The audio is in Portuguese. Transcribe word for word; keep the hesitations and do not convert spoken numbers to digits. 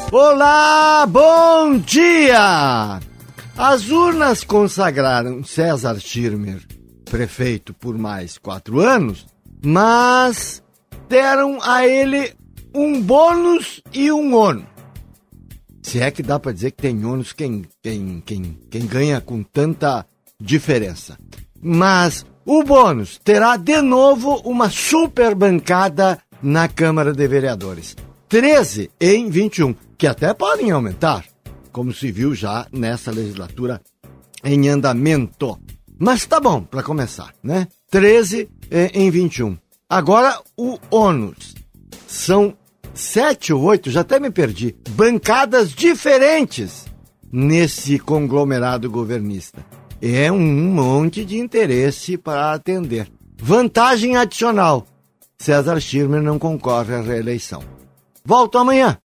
Olá, bom dia! As urnas consagraram César Schirmer prefeito por mais quatro anos, mas deram a ele um bônus e um ônus. Se é que dá para dizer que tem ônus quem, quem, quem, quem ganha com tanta diferença. Mas o bônus terá de novo uma super bancada na Câmara de Vereadores. treze em vinte e um, que até podem aumentar, como se viu já nessa legislatura em andamento. Mas tá bom, para começar, né? treze em vinte e um. Agora, o ônus. São sete ou oito, já até me perdi, bancadas diferentes nesse conglomerado governista. É um monte de interesse para atender. Vantagem adicional. César Schirmer não concorre à reeleição. Volto amanhã.